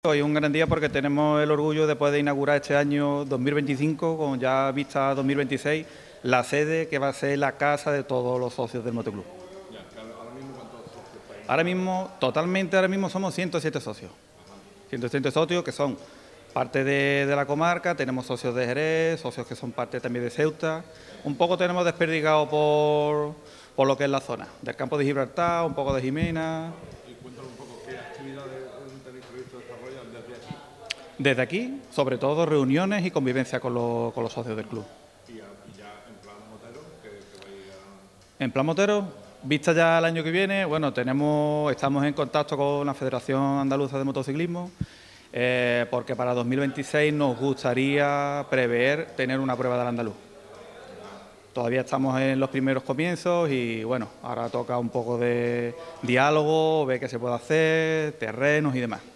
Hoy es un gran día porque tenemos el orgullo de poder inaugurar este año 2025, con ya vista 2026, la sede que va a ser la casa de todos los socios del motoclub. Ahora mismo, ¿cuántos socios estáis? Ahora mismo somos 107 socios. 107 socios que son parte de la comarca, tenemos socios de Jerez, socios que son parte también de Ceuta. Un poco tenemos desperdigado por lo que es la zona, del campo de Gibraltar, un poco de Jimena. Y cuéntanos un poco qué actividades tenéis previsto desarrollar desde aquí. Desde aquí, sobre todo, reuniones y convivencia con los socios del club. Y ya en plan motero, que vais a... En plan motero, vista ya el año que viene, bueno, estamos en contacto con la Federación Andaluza de Motociclismo, porque para 2026 nos gustaría prever tener una prueba del andaluz. Todavía estamos en los primeros comienzos y bueno, ahora toca un poco de diálogo, ver qué se puede hacer, terrenos y demás.